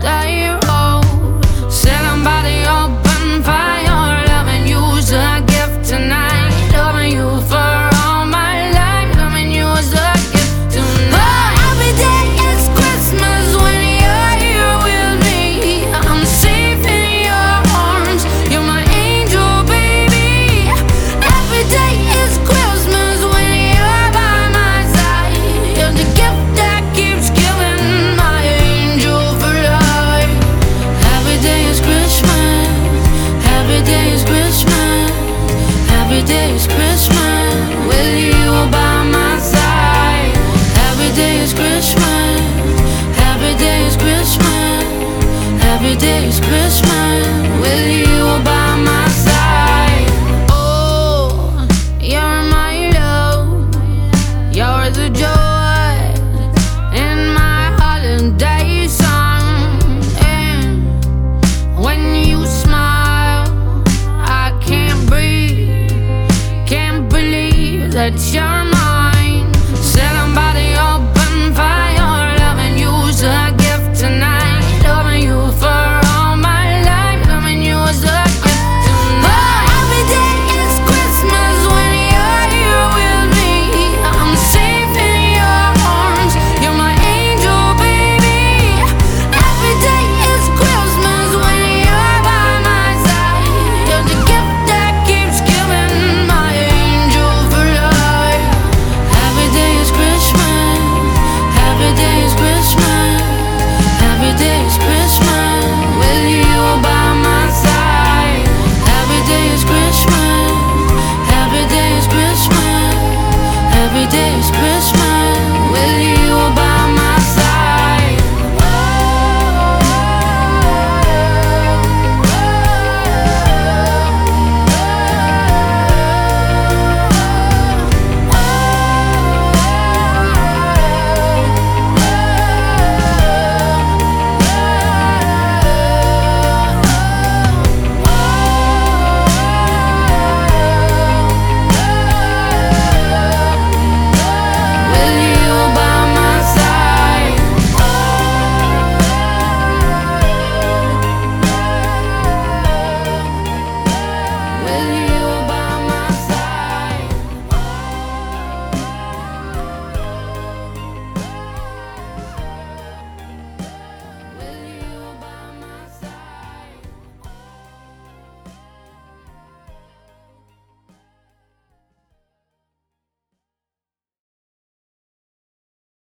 day old. Sitting by the open fire, loving you's a gift tonight. Loving you for all my life, loving you is a gift tonight. Oh, every day is Christmas when you're here with me. I'm safe in your arms, you're my angel, baby. Every day is Christmas when you're by my side. You're the gift that keeps giving, my angel for life. Every day is Christmas, every day is Christmas, every day is Christmas with you by my side. Every day is Christmas, every day is Christmas, every day is Christmas.